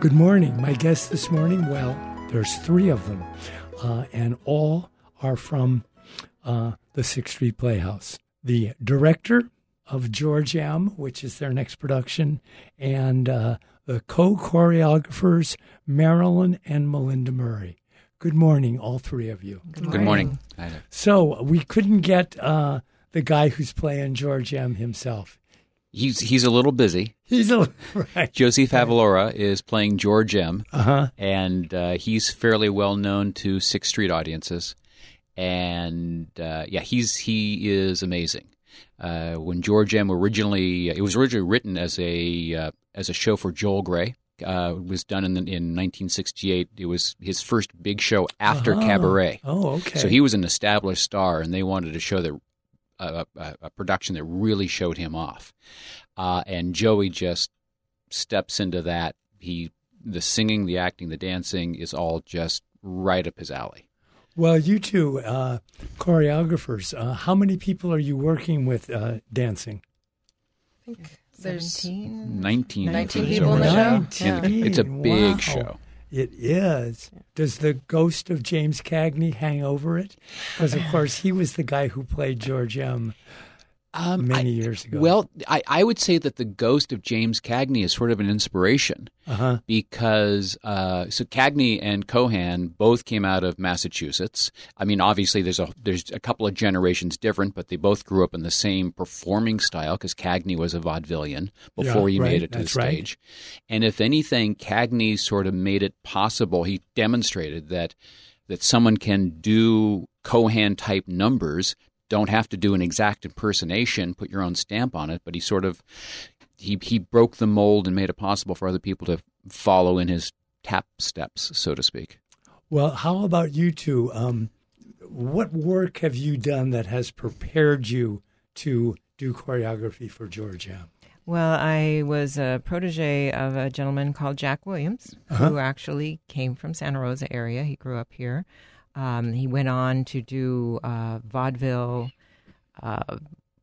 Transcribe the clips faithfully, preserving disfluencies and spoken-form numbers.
Good morning. My guests this morning, well, there's three of them, uh, and all are from uh, the Sixth Street Playhouse. The director of George M., which is their next production, and uh, the co-choreographers, Marilyn and Melinda Murray. Good morning, all three of you. Good morning. Good morning. Hi. So we couldn't get uh, the guy who's playing George M. himself. He's he's a little busy. He's a right. Josie Favalora is playing George M. Uh-huh. And uh, he's fairly well known to Sixth Street audiences. And uh, yeah, he's he is amazing. Uh, when George M. originally, it was originally written as a uh, as a show for Joel Grey. Uh, it was done in in nineteen sixty-eight. It was his first big show after uh-huh. Cabaret. Oh, okay. So he was an established star, and they wanted to show that. A, a, a production that really showed him off. Uh, and Joey just steps into that. He, the singing, the acting, the dancing is all just right up his alley. Well, you two uh, choreographers, uh, how many people are you working with uh, dancing? I think there's nineteen. nineteen people in the show. nineteen. It's a big Wow. show. It is. Does the ghost of James Cagney hang over it? Because, of course, he was the guy who played George M. Um, many I, years ago. Well, I, I would say that the ghost of James Cagney is sort of an inspiration uh-huh. because uh, so Cagney and Cohan both came out of Massachusetts. I mean, obviously there's a there's a couple of generations different, but they both grew up in the same performing style because Cagney was a vaudevillian before yeah, he right. made it to That's the right. stage. And if anything, Cagney sort of made it possible. He demonstrated that that someone can do Cohan type numbers. Don't have to do an exact impersonation, put your own stamp on it, but he sort of he he broke the mold and made it possible for other people to follow in his tap steps, so to speak. Well, how about you two? Um, what work have you done that has prepared you to do choreography for George M.? Well, I was a protege of a gentleman called Jack Williams, Uh-huh. who actually came from Santa Rosa area. He grew up here. Um, he went on to do uh, vaudeville. Uh,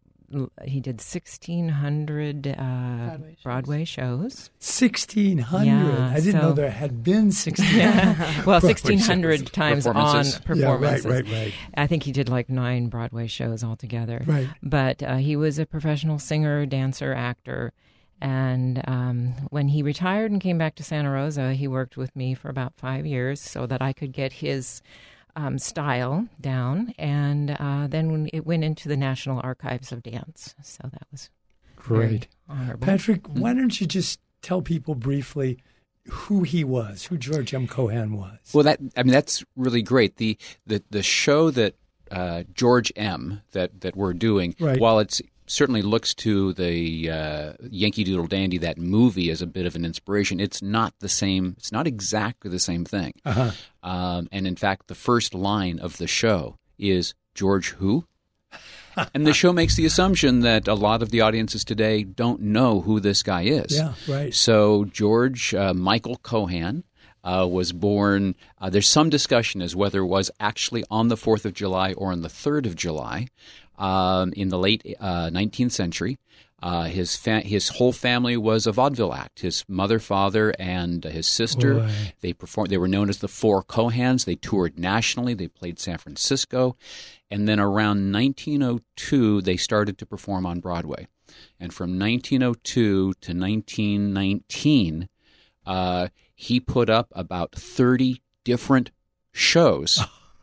he did sixteen hundred uh, Broadway, shows. Broadway shows. sixteen hundred? Yeah, I didn't so, know there had been sixteen hundred. Well, sixteen hundred times on performances. performances. Yeah, right, right, right. I think he did like nine Broadway shows altogether. Right. But uh, he was a professional singer, dancer, actor. And um, when he retired and came back to Santa Rosa, he worked with me for about five years so that I could get his um, style down. And uh, then when it went into the National Archives of Dance. So that was Great. very honorable. Patrick, Mm-hmm. why don't you just tell people briefly who he was, who George M. Cohan was? Well, that I mean that's really great. The the the show that uh, George M. that that we're doing, Right. while it's certainly looks to the uh, Yankee Doodle Dandy, that movie, as a bit of an inspiration. It's not the same. It's not exactly the same thing. Uh-huh. Um, and in fact, the first line of the show is George who? And the show makes the assumption that a lot of the audiences today don't know who this guy is. Yeah, right. So George uh, Michael Cohan uh, was born. Uh, there's some discussion as whether it was actually on the fourth of July or on the third of July. Um, in the late uh, nineteenth century. Uh, his fa- his whole family was a vaudeville act. His mother, father, and uh, his sister. Boy. They performed. They were known as the Four Cohans. They toured nationally. They played San Francisco, and then around nineteen oh two, they started to perform on Broadway. And from nineteen oh two to nineteen nineteen, uh, he put up about thirty different shows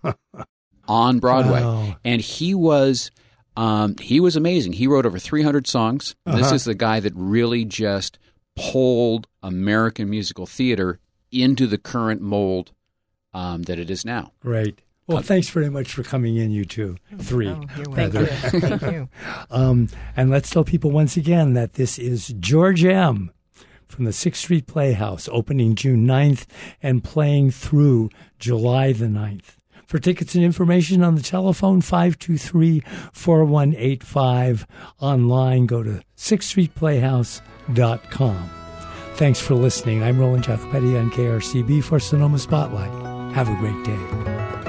on Broadway, Wow. and he was. Um, he was amazing. He wrote over three hundred songs. Uh-huh. This is the guy that really just pulled American musical theater into the current mold um, that it is now. Great. Well, thanks very much for coming in, you two. Three. Oh, you're rather. welcome. Thank you. Um, and let's tell people once again that this is George M. from the Sixth Street Playhouse, opening June ninth and playing through July the ninth. For tickets and information on the telephone, five two three, four one eight five. Online, go to sixth street playhouse dot com. Thanks for listening. I'm Roland Jacopetti on K R C B for Sonoma Spotlight. Have a great day.